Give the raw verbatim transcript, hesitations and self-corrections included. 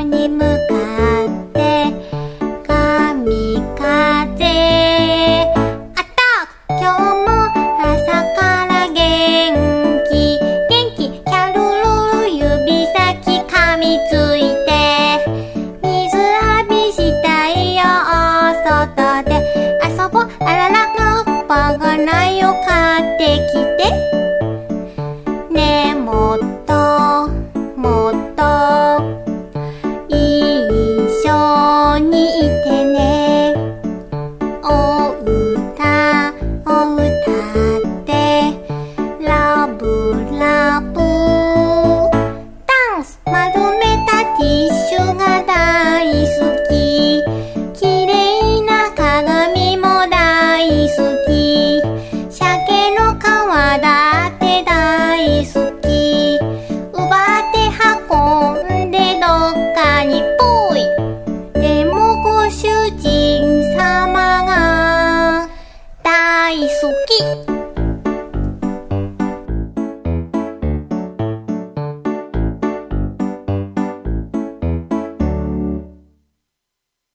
に向かって神風アタック。今日も朝から元気元気キャルルル指先噛みついて水浴びしたいよ外で遊ぼう。あららカッパがないよ買ってきてねえもっともっと一緒にいてね。お歌を歌ってラブラブダンス。丸めたティッシュが大好き。綺麗な鏡も大好き。鮭の皮大